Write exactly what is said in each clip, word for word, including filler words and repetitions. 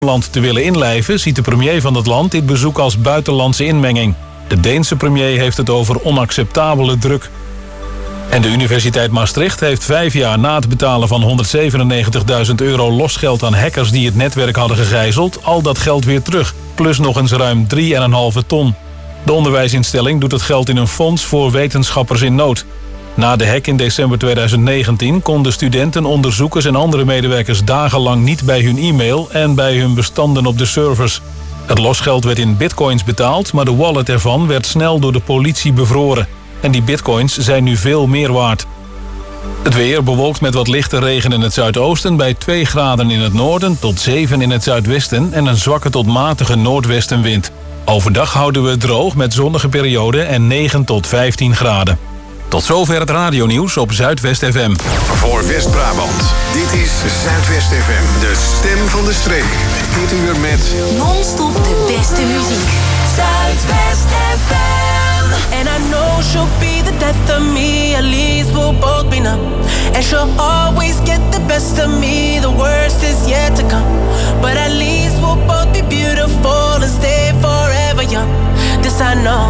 land te willen inlijven, ziet de premier van het land dit bezoek als buitenlandse inmenging. De Deense premier heeft het over onacceptabele druk. En de Universiteit Maastricht heeft vijf jaar na het betalen van honderdzevenennegentigduizend euro losgeld aan hackers die het netwerk hadden gegijzeld, al dat geld weer terug, plus nog eens ruim drie komma vijf ton. De onderwijsinstelling doet het geld in een fonds voor wetenschappers in nood. Na de hack in december tweeduizend negentien konden studenten, onderzoekers en andere medewerkers dagenlang niet bij hun e-mail en bij hun bestanden op de servers. Het losgeld werd in bitcoins betaald, maar de wallet ervan werd snel door de politie bevroren. En die bitcoins zijn nu veel meer waard. Het weer bewolkt met wat lichte regen in het zuidoosten bij twee graden in het noorden tot zeven in het zuidwesten en een zwakke tot matige noordwestenwind. Overdag houden we het droog met zonnige perioden en negen tot vijftien graden. Tot zover het radionieuws op Zuidwest F M. Voor West-Brabant, dit is Zuidwest F M, de stem van de streek. Dit uur met non-stop de beste muziek. Zuidwest F M. And I know she'll be the death of me, at least we'll both be numb. And she'll always get the best of me, the worst is yet to come. But at least we'll both be beautiful and stay forever young. This I know,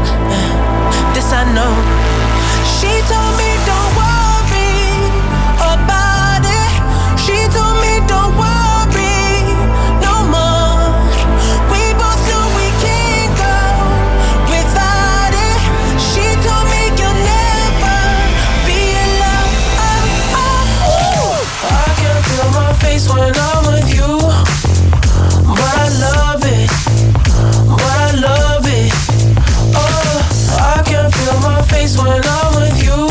this I know. She told me don't worry about it. She told me don't worry no more. We both know we can't go without it. She told me you'll never be alone. Oh, oh, ooh. I can feel my face when I'm with you, but I love it, but I love it. Oh, I can feel my face when I'm with you,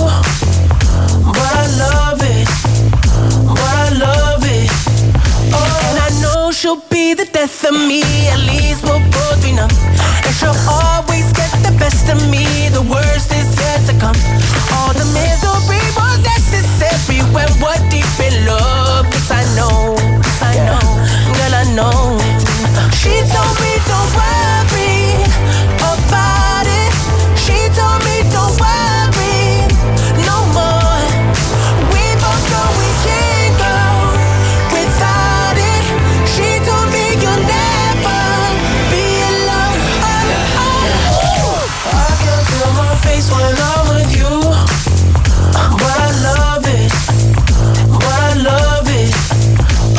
but I love it, but I love it. Oh, and I know she'll be the death of me, at least we'll both be numb. And she'll always get the best of me, the worst is yet to come. All the misery was necessary when we're deep in love. This I know, this I know, girl I know. She told me don't worry about it. She told me don't worry no more. We both know we can't go without it. She told me you'll never be alone. Oh, oh, oh. I can feel my face when I'm with you, but I love it, but I love it.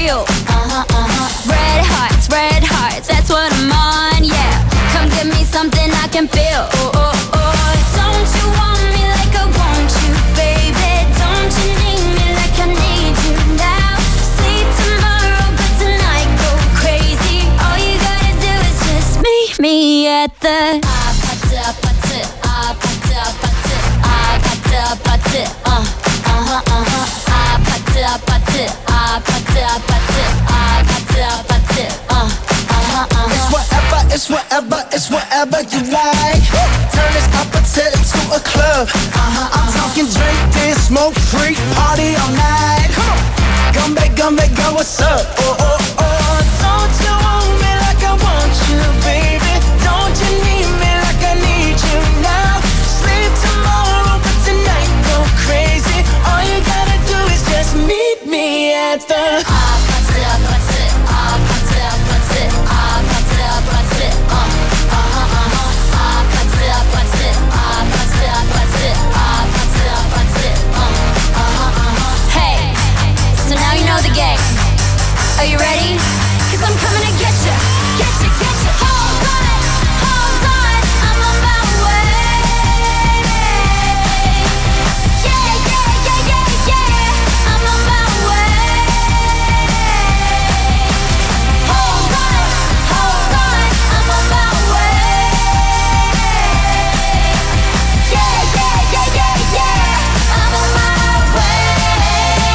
fuel. Uh-huh, uh-huh. Red hearts, red hearts, that's what I'm on, yeah. Come give me something I can feel. Oh, oh, oh. Don't you want me like I want you, baby? Don't you need me like I need you now? Sleep tomorrow, but tonight go crazy. All you gotta do is just meet me at the ah, pata, pata, ah, pata, pata, ah, pata, pata, uh, uh-huh, uh-huh. Ah, pata, pata, ah, pata, pata, ah, pata, pata, uh, uh-huh, uh-huh. It's whatever, it's whatever, it's whatever you like. Turn this opposite into a club. Uh-huh, I'm talking drink, dance, smoke, freak, party all night. Come on, Gumbe, Gumbe, go, what's up? Oh, oh, oh. Don't you want me like I want you, baby? Don't you need me like I need you now? Sleep tomorrow, but tonight go crazy. All you gotta do is just meet me at the ah, pata, pata, ah, pata, pata, ah, pata, pata, uh, uh-huh, uh-huh. Ah, pata, pata, ah, pata, pata, ah, pata, pata, uh, uh-huh, uh-huh. Hey, so now you know the game. Are you ready? 'Cause I'm coming to get you, get you, get you. Hold on, hold on, I'm on my way. Yeah, yeah, yeah, yeah, yeah, I'm on my way. Hold on, hold on, I'm on my way. Yeah, yeah, yeah, yeah, yeah, I'm on my way.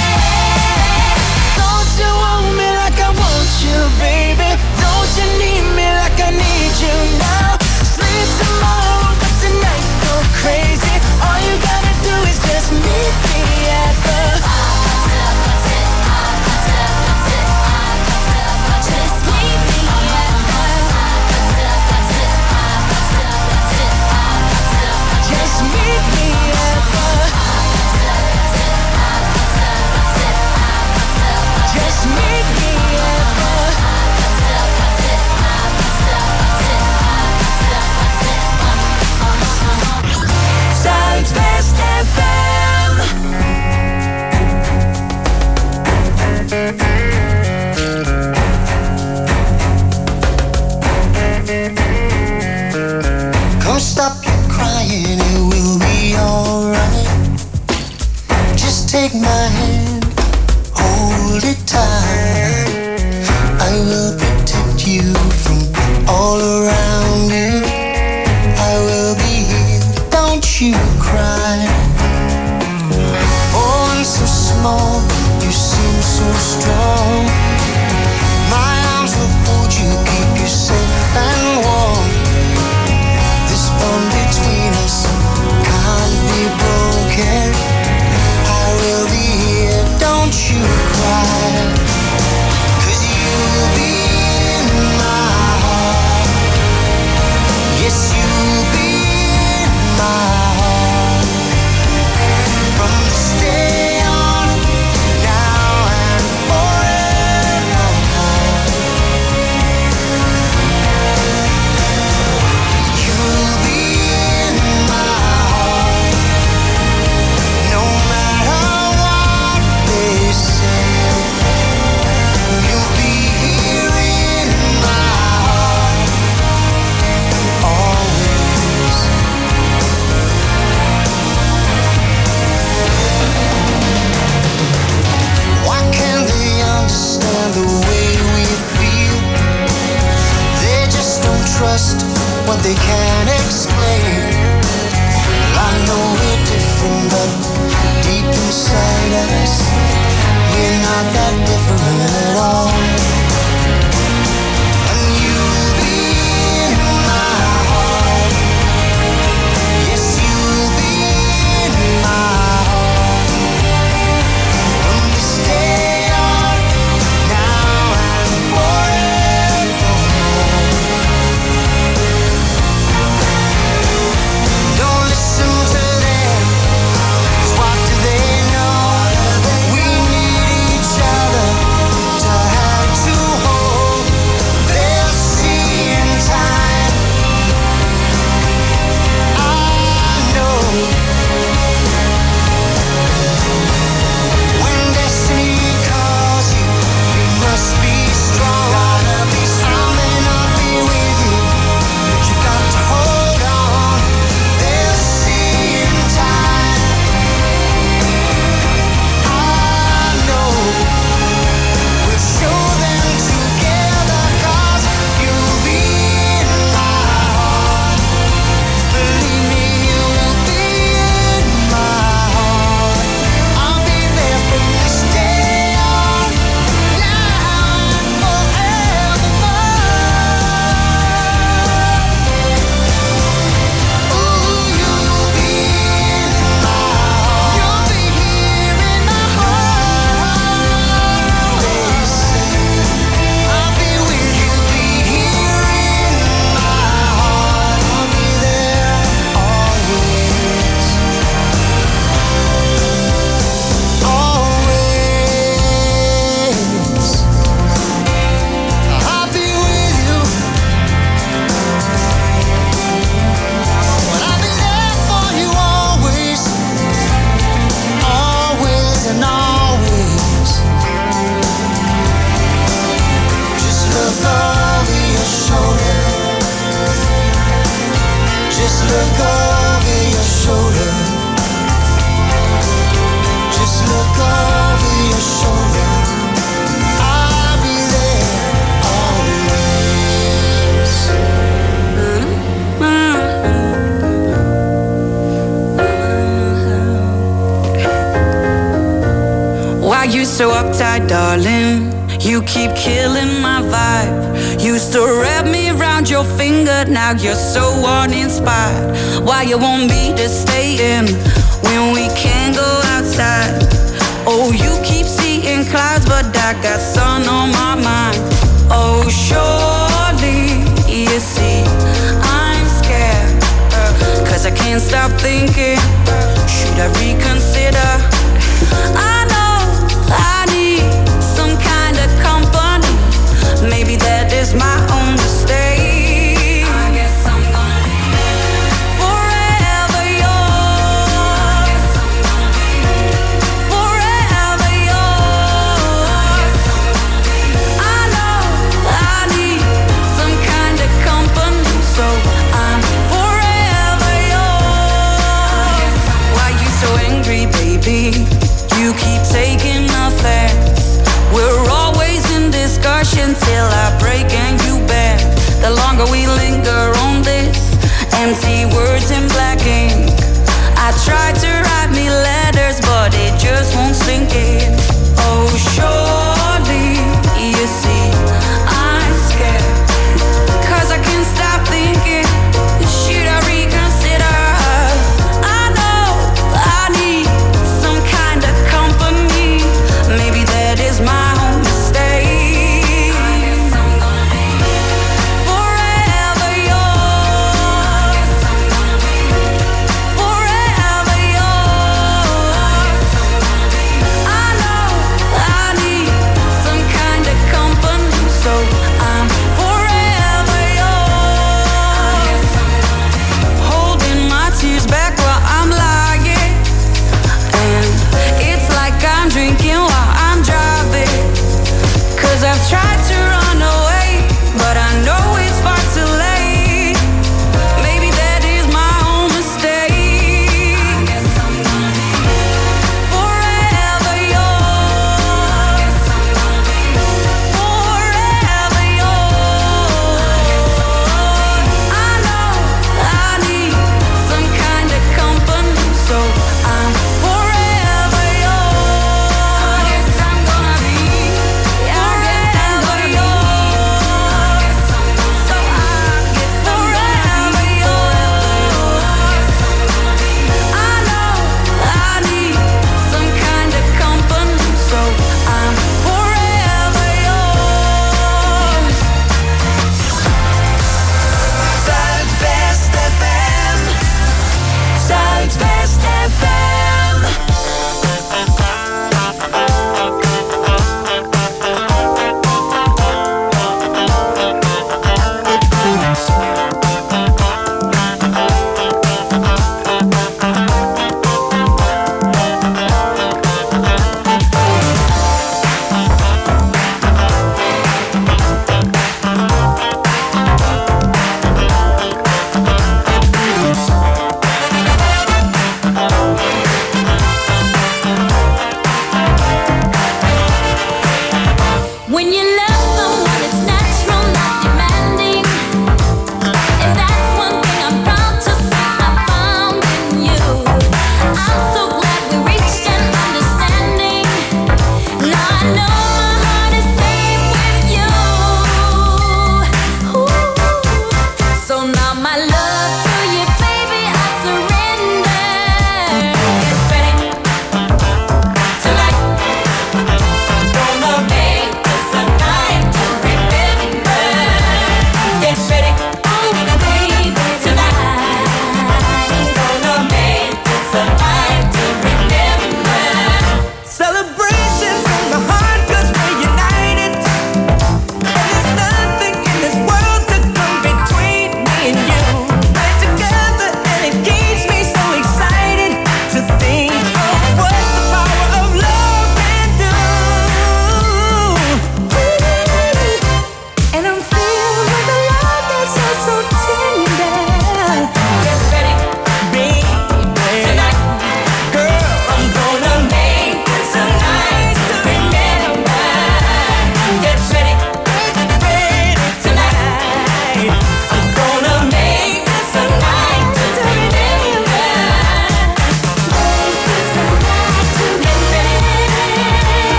Don't you want me like I want you, baby? Don't you need me like I need you now? Sleep tomorrow, but tonight go crazy. All you gotta do is just meet me at the Just meet me at Just meet me at the Just meet me at the Zuidwest F M. Come stop your crying, it will be alright. Just take my hand, hold it tight. I will protect you from all around you. I will be here, don't you cry. For one so small, you seem so strong. My arms will hold you, keep you safe and warm. This bond between us can't be broken. I will be here, don't you cry. 'Cause you'll be in my heart. Yes, you'll be in my heart. From this day on, now and forevermore. You'll be in my heart. No matter what they say, you'll be here in my heart. Always. Why can't they understand the way we feel? They just don't trust what they can't explain. I know we're different, but deep inside us, we're not that different at all. And you'll be in my heart. Yes, you'll be in my heart. From this day on, now and forevermore. so uptight, darling. You keep killing my vibe. Used to wrap me around your finger, now you're so uninspired. Why you want me to stay in when we can't go outside? Oh, you keep seeing clouds, but I got sun on my mind. Oh, surely you see I'm scared, cause I can't stop thinking, should I reconsider? I know I need some kind of company. Maybe that is my own mistake. I guess I'm gonna be forever yours. Forever yours. I know I need some kind of company, so I'm forever yours. Why you so angry, baby? You keep taking offense. We're always in discussion till I break and you bend. The longer we linger on this empty words in black ink. I try to write me letters, but it just won't sink in. Oh, surely you see I'm scared, cause I can't stop thinking, should I reconsider? I know I need some kind of company. Maybe that is my own mistake. I guess I'm gonna be forever yours. Forever yours. I know I need some kind of company, so I'm forever yours. Holding my tears back while I'm lying, and it's like I'm drinking while I'm driving. Cause I've tried to run away, but I know it's far too late. Maybe that is my own mistake. I guess I'm gonna be forever yours. Forever yours. I know I need some kind of company, so I'm forever yours. I guess I'm gonna be forever yours. So I get forever yours. I know I need some kind of company, so I'm forever yours. Zuidwest F M. Zuidwest F M. When you love someone, it's natural, not demanding. And that's one thing I'm proud to say I found in you. I'm so glad we reached an understanding. Now I know my heart is safe with you. Ooh. So now my love to you, baby, I surrender. Get ready tonight. Gonna make this a night.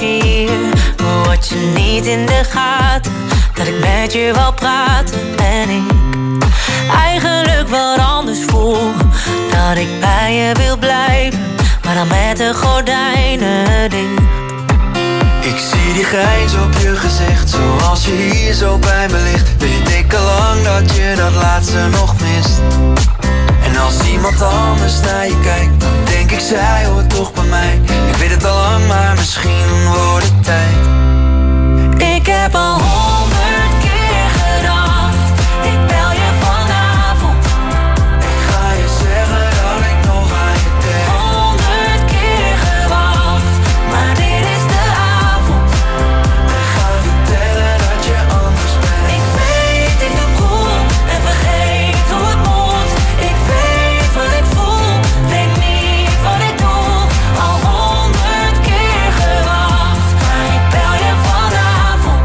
hier. Wat je niet in de gaten, dat ik met je wou praten. En ik eigenlijk wat anders voel, dat ik bij je wil blijven, maar dan met de gordijnen dicht. Ik zie die grijns op je gezicht, zoals je hier zo bij me ligt. Weet ik al lang dat je dat laatste nog mist. En als iemand anders naar je kijkt, dan denk ik zij hoort toch bij mij. Ik weet het al lang, maar misschien wordt het tijd. Ik heb al honderd keer gedacht, ik bel je vanavond. Ik ga je zeggen dat ik nog aan je denk. Honderd keer gewacht, maar dit is de avond. Ik ga vertellen dat je anders bent. Ik weet, ik doe cool en vergeet hoe het moet. Ik weet wat ik voel, weet niet wat ik doe. Al honderd keer gewacht, maar ik bel je vanavond.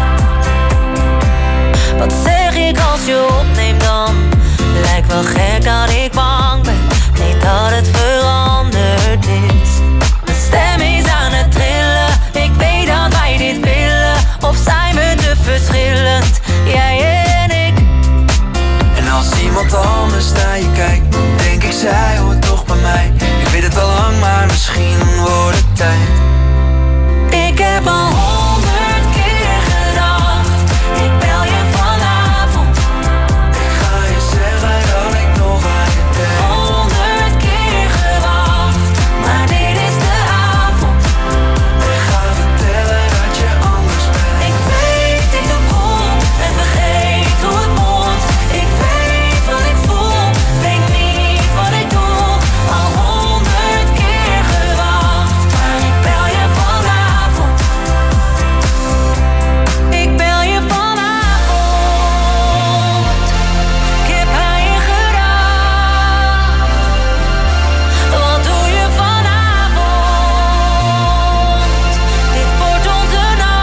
Wat zeg ik als je opneemt dan? Lijkt wel gek dat ik bang ben, niet dat het veranderd is. Mijn stem is aan het trillen, ik weet dat wij dit willen. Of zijn we te verschillend, jij en ik? En als iemand anders naar je kijkt, dan denk ik zij hoort toch bij mij. Ik weet het al lang, maar misschien wordt het tijd. Ik heb al honderd keer gedacht, ik bel je vanavond. Ik ga je zeggen dat ik nog aan je denk. Honderd keer gewacht, maar dit is de avond. Ik ga vertellen dat je anders bent. Ik weet, ik doe cool en vergeet hoe het moet. Ik weet wat ik voel, weet niet wat ik doe. Al honderd keer gewacht, maar ik bel je vanavond. Ik bel je vanavond. Ik heb aan je gedacht. Wat doe je vanavond? Dit wordt onze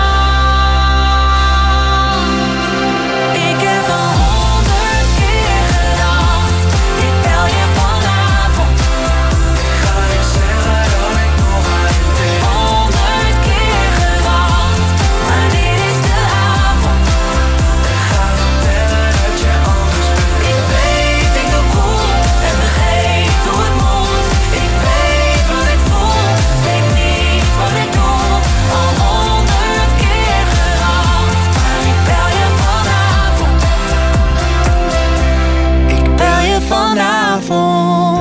nacht. Ik heb al honderd keer gedacht, ik bel je vanavond. Ik ga je zeggen dat ik nog aan je denk. Honderd keer gewacht, maar dit is de avond. Ik ga vertellen dat je anders bent. Ik weet, ik doe cool en vergeet hoe het moet. Ik weet wat ik voel, weet niet wat ik doe. Al honderd keer gewacht, maar ik bel je vanavond. Ik bel je vanavond.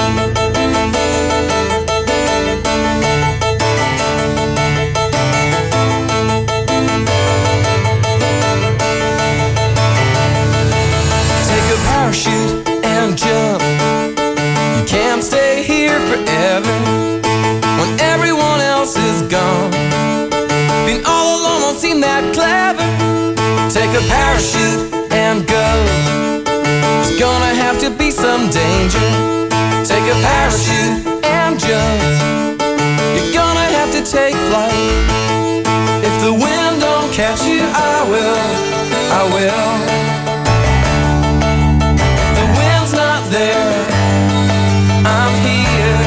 Take a parachute and jump. You can't stay here forever when everyone else is gone. Being all alone won't seem that clever. Take a parachute and go. There's gonna have to be some danger. Take a parachute and jump. You're gonna have to take flight. If the wind don't catch you, I will, I will. The wind's not there, I'm here.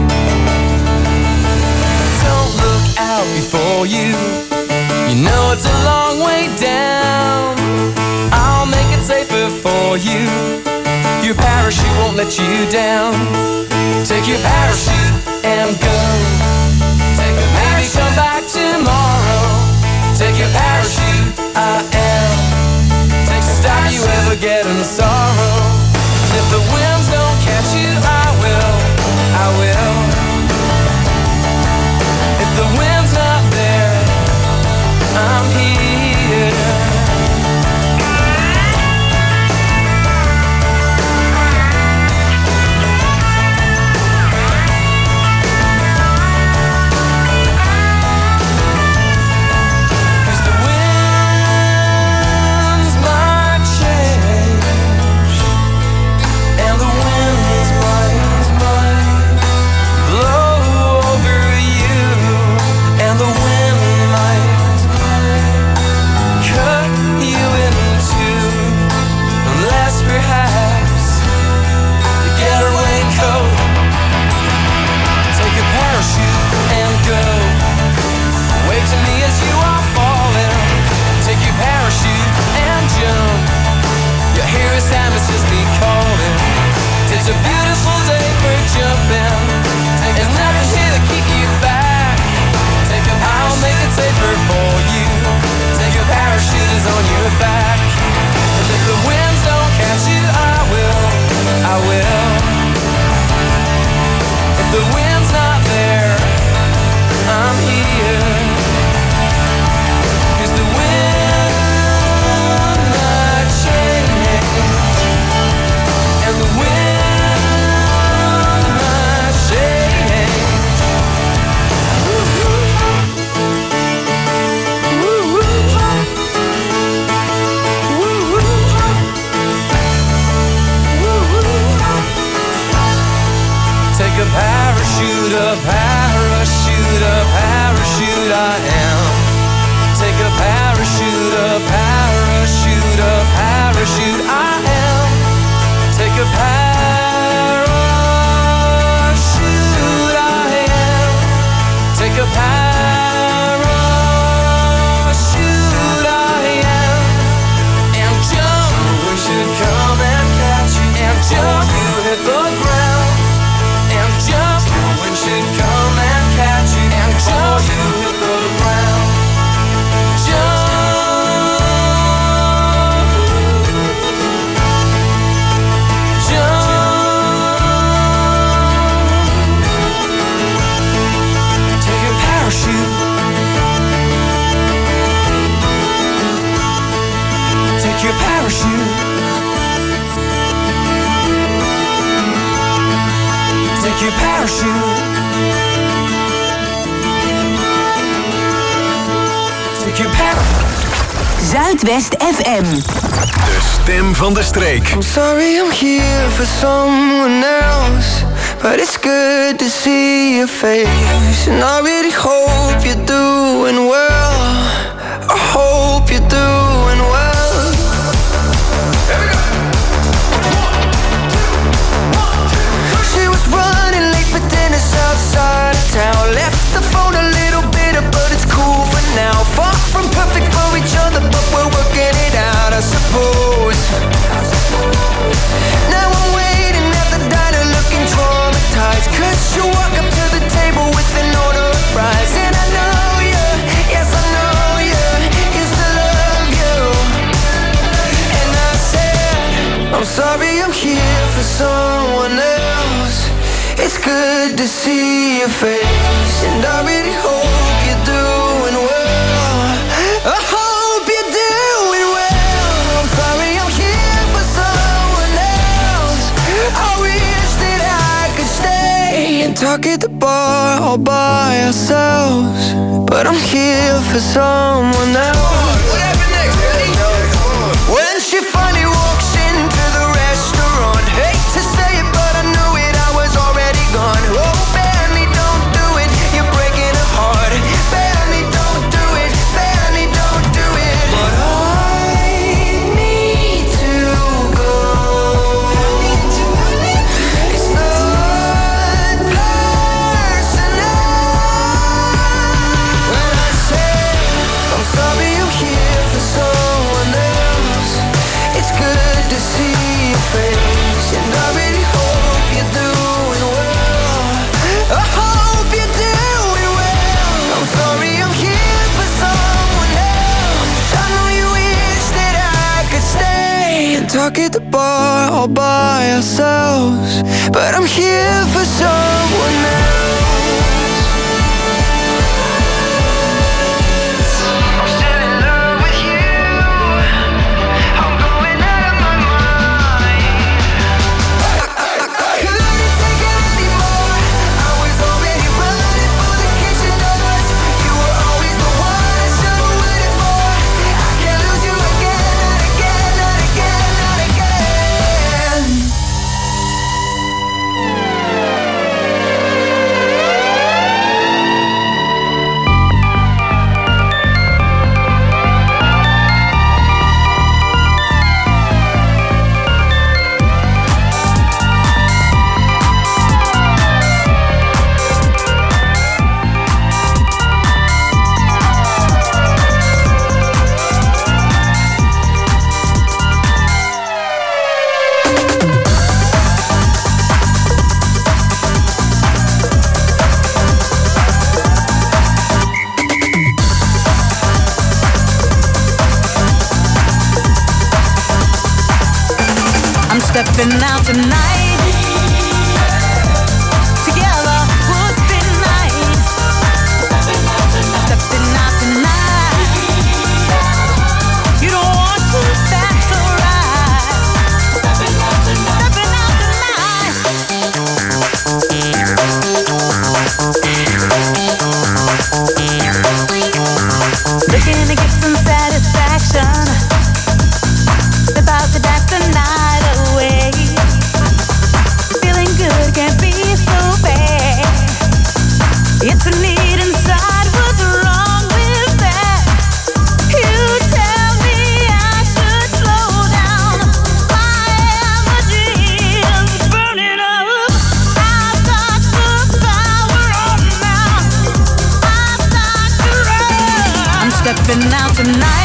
Don't look out before you, you know it's a long way down. I'll make it safer for you, your parachute won't let you down. Take your parachute and go. Take a Maybe come back tomorrow. Take your parachute, I am. Take to stop you ever getting sorrow. If the winds don't catch you, I will, I will. If the wind's not there, I'm here. this time it's just me calling. It's a beautiful day for jumping. There's nothing here to keep you back. I'll make it safer for you. Take your parachute is on your back. And if the winds don't catch you, I will, I will. If the wind's not there, I'm here. 'Cause the wind might change, and the wind might change. Take a parachute, a parachute, a parachute I am. Take a parachute, a parachute, a parachute I am. Take a parachute I am. Take a parachute I am. And jump, we should come and catch you. And jump, you hit the ground. And jump, we should come and catch you. And jump, you hit the ground. Take your parachute. Take your parachute. Take your parachute. Zuidwest F M. De stem van de streek. I'm sorry I'm here for someone else, but it's good to see your face. And I really hope you're doing well. I hope you're doing well. She was running late for dinner outside of town. Left the phone a little bitter, but it's cool for now. Far from perfect for each other, but we're working it out, I suppose. Now I'm waiting at the diner looking traumatized, 'cause you walk up to the table with an order of fries. And I know you, yes I know you, used to love you. And I said, I'm sorry I'm here for someone else. It's good to see your face, and I really hope you're doing well. I hope you're doing well. I'm sorry I'm here for someone else. I wish that I could stay and talk at the bar all by ourselves, but I'm here for someone else. What happened next? Ready? When she finally walks into the restaurant, hate to say it, but I knew it, I was already gone. Oh, Benny, don't do it, you're breaking her heart. Benny, don't do it, Benny, don't do it. But I need to go. It's not personal. When I say I'm sorry I'm here for someone else, it's good to see your face, and I really hope you're doing well. I hope you're doing well. I'm sorry I'm here for someone else. I know you wish that I could stay and talk at the bar all by ourselves, but I'm here for someone else. I'm still in love with you. I'm going out of my mind. Couldn't take it anymore. I was already running for the kitchen doors. You were always the one I should have waited for. I can't lose you again, not again, not again, not again. stepping out tonight. Together would be nice. Stepping out tonight. You don't want to, that's alright. Stepping out tonight. Looking to get some satisfaction. About to dance the night away. Feeling good can't be so bad. It's a need inside, what's wrong with that? You tell me I should slow down. My energy is burning up. I've got the power on now. I've got to run. I'm stepping out tonight.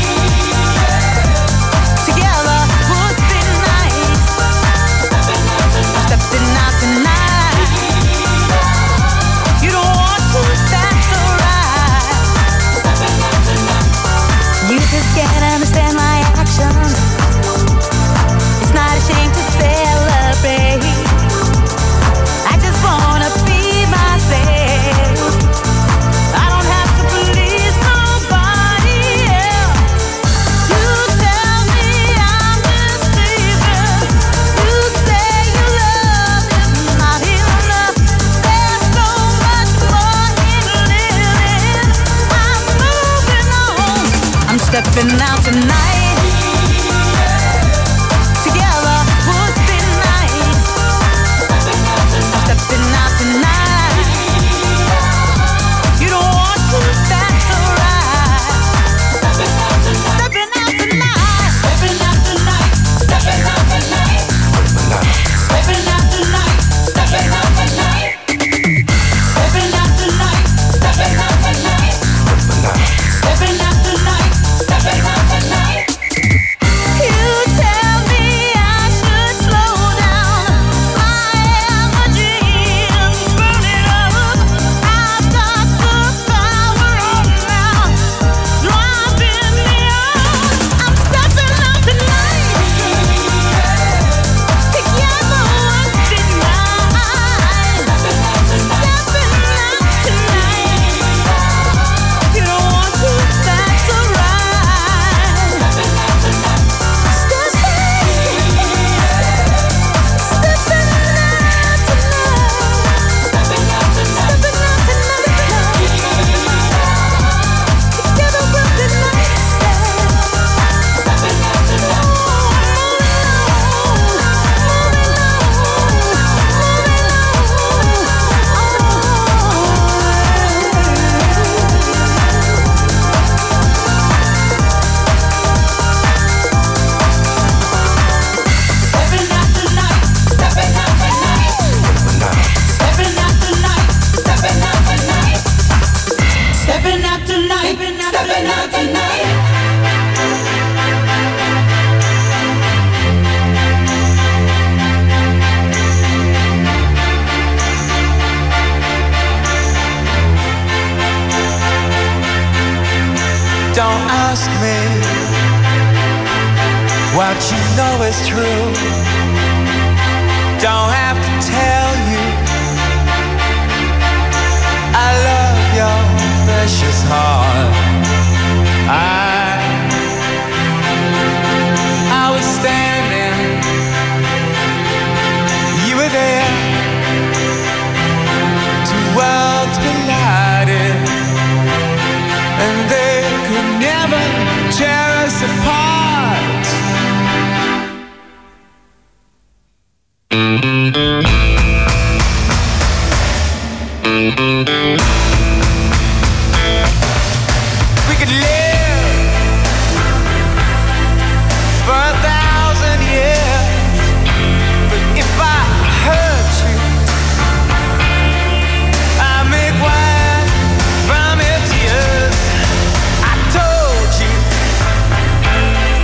Can't understand my actions. It's not a shame to celebrate. I just wanna be myself. I don't have to please nobody else. You tell me I'm deceiving. You say your love is not enough. There's so much more in living. I'm moving on. I'm stepping out tonight. Together would be nice. Stepping out tonight. You don't want to, that's alright. Stepping out tonight. Stepping out tonight. Stepping out tonight. Stepping out tonight. Stepping out tonight. Stepping out tonight. Stepping out tonight. Stepping out tonight. Stepping out tonight. You tell me I should slow down. My energy is burning up. I've got the power on now, driving me out. I'm stepping out tonight. Together would be nice. Stepping out tonight. You don't want to, that's alright. Stepping out tonight. Stepping, stepping out tonight. Stepping out tonight. Stepping out tonight. Together we'll be nice. Stepping out tonight. Stepping out tonight. Stepping out tonight. Don't ask me what you know is true. Don't have to tell you I love your precious heart. I I was standing, you were there. Two worlds collided, and they could never tear us apart. We could live for a thousand years, but if I hurt you, I make wine from your tears. I told you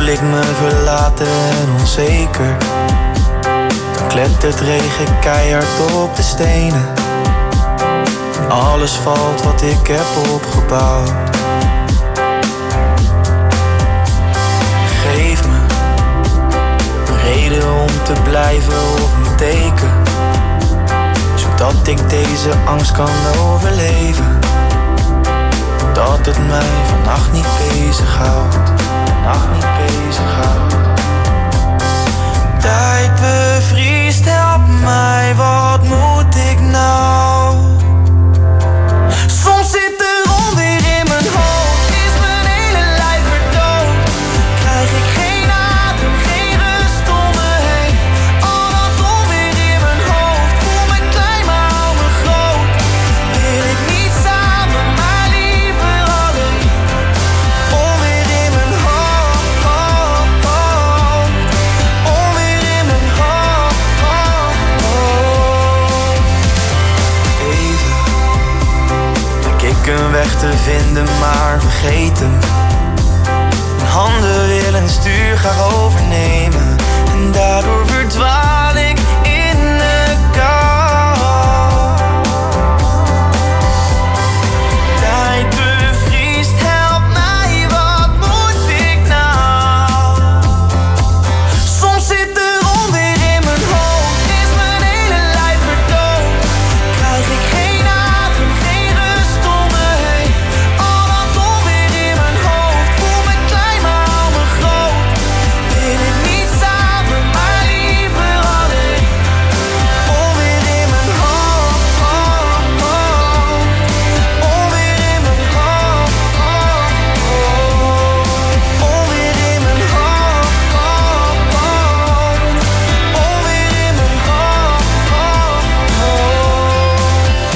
ik me verlaten en onzeker. Dan klettert regen keihard op de stenen. En alles valt wat ik heb opgebouwd. Geef me een reden om te blijven op mijn teken, zodat ik deze angst kan overleven. Dat het mij vannacht niet bezighoudt. Vannacht niet bezighoudt. Tijd bevriest, help mij, wat moet ik nou? Soms zit er onweer in mijn hoofd, is mijn hele lijf verdoofd. Krijg ik geen adem, geen rust om me heen. Al dat onweer in mijn hoofd, voel me klein maar hou me groot. Wil ik niet samen, maar liever alleen. Onweer in mijn hoofd, hoofd, hoofd. Onweer in mijn hoofd, hoofd, hoofd. Even denk ik een weg te vinden, maar vergeet hem. Mijn handen willen het stuur graag overnemen, en daardoor verdwaal ik in de kou. Tijd bevriest, help mij, wat moet ik nou? Soms zit er onweer in mijn hoofd, is mijn hele lijf verdoofd. Krijg ik geen adem, geen rust om me heen. Al dat onweer in mijn hoofd, voel me klein maar hou me groot. Wil ik niet samen, maar liever alleen. Onweer in mijn hoofd, hoofd, hoofd. Onweer in mijn hoofd, hoofd, hoofd. Onweer in mijn hoofd, hoofd, hoofd. Onweer in mijn hoofd, hoofd, hoofd.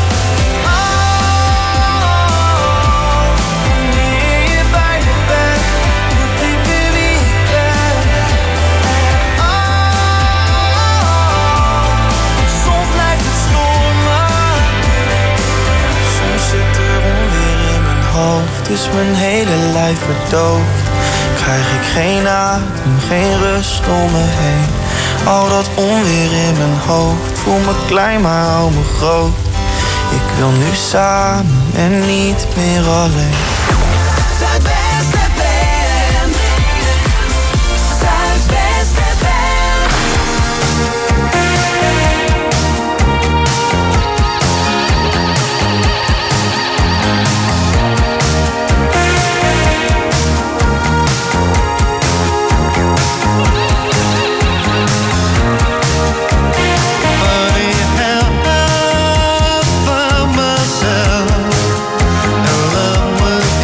Wanneer je bij me bent, moet ik weer wie ik ben. Soms lijkt het stormen, soms zit er onweer in mijn hoofd, is mijn hele lijf verdoofd. Krijg ik geen adem, geen rust om me heen. Al dat onweer in mijn hoofd, voel me klein maar hou me groot. Ik wil nu samen en niet meer alleen. Zuidwest F M. Zuidwest F M. Funny how I found myself in love with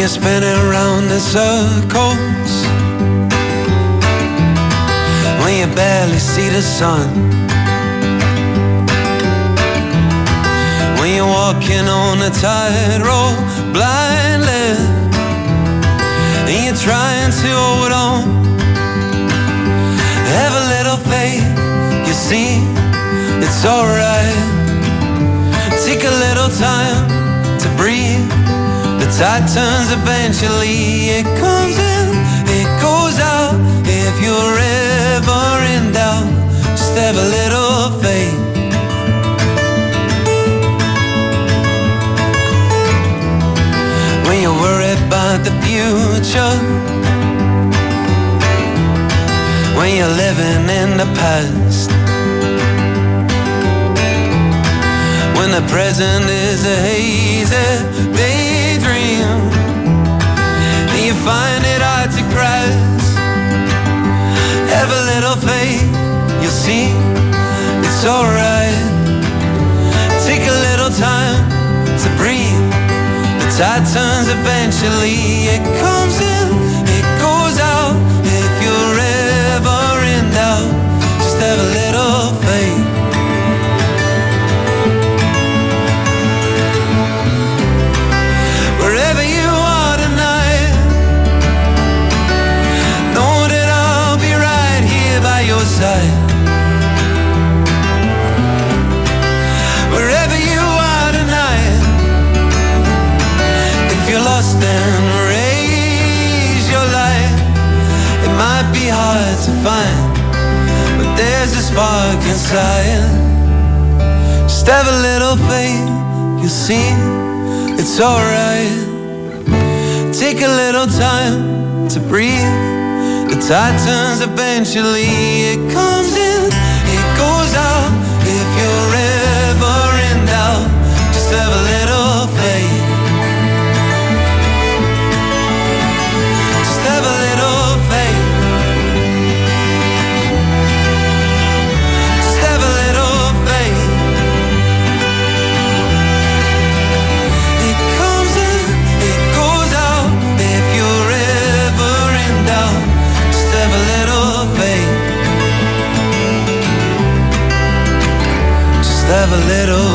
you're spinning round in circles, when you barely see the sun, when you're walking on a tightrope blindly, and you're trying to hold on. Have a little faith, you see, it's alright. Take a little time to breathe. The tide turns eventually. It comes in, it goes out. If you're ever in doubt, just have a little faith. When you're worried about the future, when you're living in the past, when the present is a hazy daydream, and you find it hard to grasp, have a little faith, you'll see, it's alright. Take a little time to breathe. The tide turns eventually. It comes in, it goes out. If you're ever in doubt, just have a little faith. Wherever you are tonight, know that I'll be right here by your side. Wherever you are tonight, if you're lost, then raise your light. It might be hard to find, but there's a spark inside. Just have a little faith, you'll see, it's alright. Take a little time to breathe. The tide turns eventually. It comes in, it goes out. If you're ever in doubt, just have a little faith. Just have a little faith. Just have a little faith. It comes in, it goes out. If you're ever in doubt, just have a little faith. Just have a little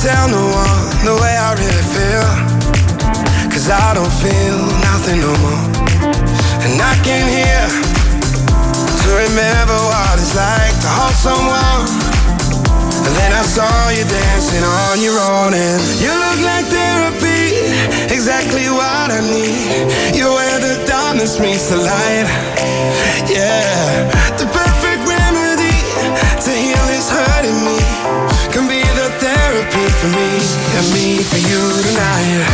tell no one the way I really feel, 'cause I don't feel nothing no more. And I came here to remember what it's like to hold someone. And then I saw you dancing on your own, and you look like therapy, exactly what I need. You're where the darkness meets the light. Yeah, the perfect remedy to heal this hurting me can be the therapy for me and me for you tonight.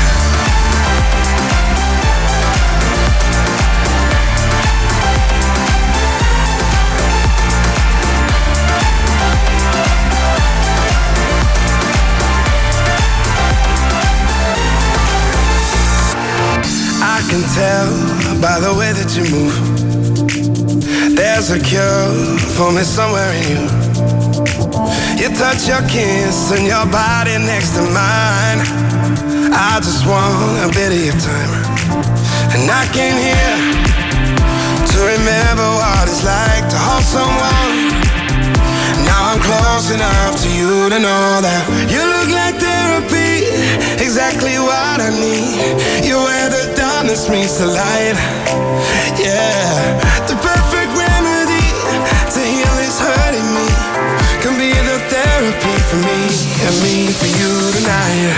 I can tell by the way that you move, there's a cure for me somewhere in you. You touch your kiss and your body next to mine. I just want a bit of your time. And I came here to remember what it's like to hold someone. Now I'm close enough to you to know that you look like therapy, exactly what I need. You're where the darkness meets the light. Yeah, the perfect remedy to heal this hurting me can be the therapy for me and me for you tonight.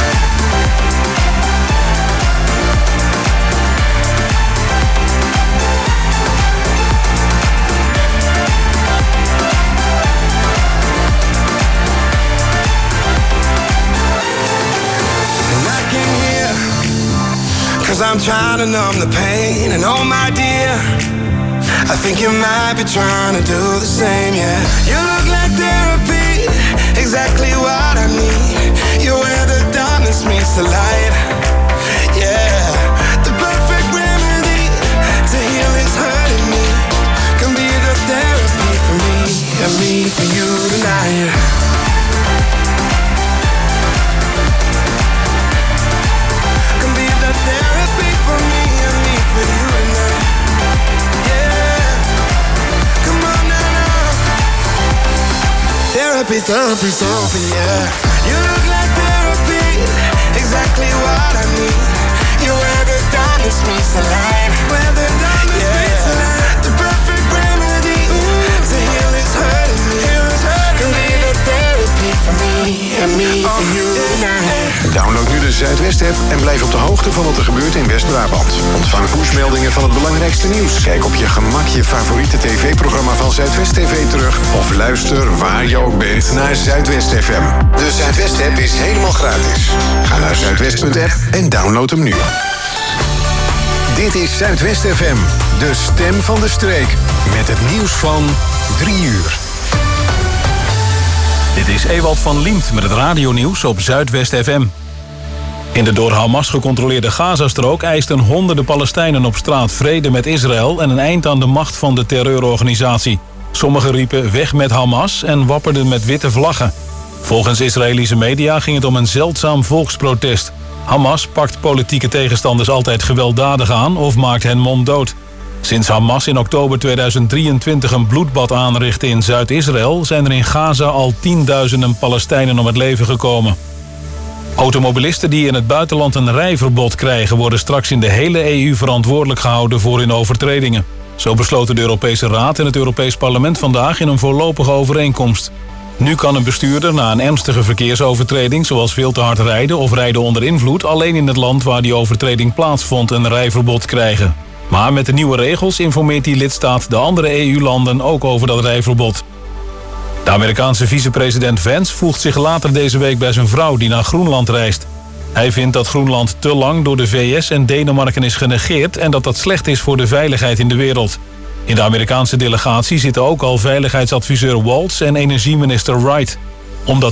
Cause I'm trying to numb the pain, and oh my dear, I think you might be trying to do the same, yeah. You look like therapy, exactly what I need. You're where the darkness meets the light. Yeah, the perfect remedy to heal this hurting me can be the therapy for me and me for you tonight. For me and me for you tonight. Yeah, come on now, now. Therapy, therapy, therapy, yeah. You look like therapy, exactly what I need. You're where the darkness meets the light. Where the darkness yeah, meets the light. The perfect remedy Ooh. to heal this hurting me. Can be the therapy for me and me oh, for you tonight. Download nu de Zuidwest-app en blijf op de hoogte van wat er gebeurt in West-Brabant. Ontvang pushmeldingen van het belangrijkste nieuws. Kijk op je gemak je favoriete tv-programma van Zuidwest T V terug. Of luister waar je ook bent naar Zuidwest F M. De Zuidwest-app is helemaal gratis. Ga naar zuidwest punt app en download hem nu. Dit is Zuidwest F M, de stem van de streek. Met het nieuws van drie uur. Dit is Ewald van Liemt met het radionieuws op Zuidwest F M. In de door Hamas gecontroleerde Gazastrook eisten honderden Palestijnen op straat vrede met Israël en een eind aan de macht van de terreurorganisatie. Sommigen riepen weg met Hamas en wapperden met witte vlaggen. Volgens Israëlische media ging het om een zeldzaam volksprotest. Hamas pakt politieke tegenstanders altijd gewelddadig aan of maakt hen monddood. Sinds Hamas in oktober tweeduizend drieëntwintig een bloedbad aanrichtte in Zuid-Israël zijn er in Gaza al tienduizenden Palestijnen om het leven gekomen. Automobilisten die in het buitenland een rijverbod krijgen worden straks in de hele E U verantwoordelijk gehouden voor hun overtredingen. Zo besloten de Europese Raad en het Europees Parlement vandaag in een voorlopige overeenkomst. Nu kan een bestuurder na een ernstige verkeersovertreding, zoals veel te hard rijden of rijden onder invloed, alleen in het land waar die overtreding plaatsvond een rijverbod krijgen. Maar met de nieuwe regels informeert die lidstaat de andere E U-landen ook over dat rijverbod. De Amerikaanse vicepresident Vance voegt zich later deze week bij zijn vrouw die naar Groenland reist. Hij vindt dat Groenland te lang door de V S en Denemarken is genegeerd en dat dat slecht is voor de veiligheid in de wereld. In de Amerikaanse delegatie zitten ook al veiligheidsadviseur Waltz en energieminister Wright.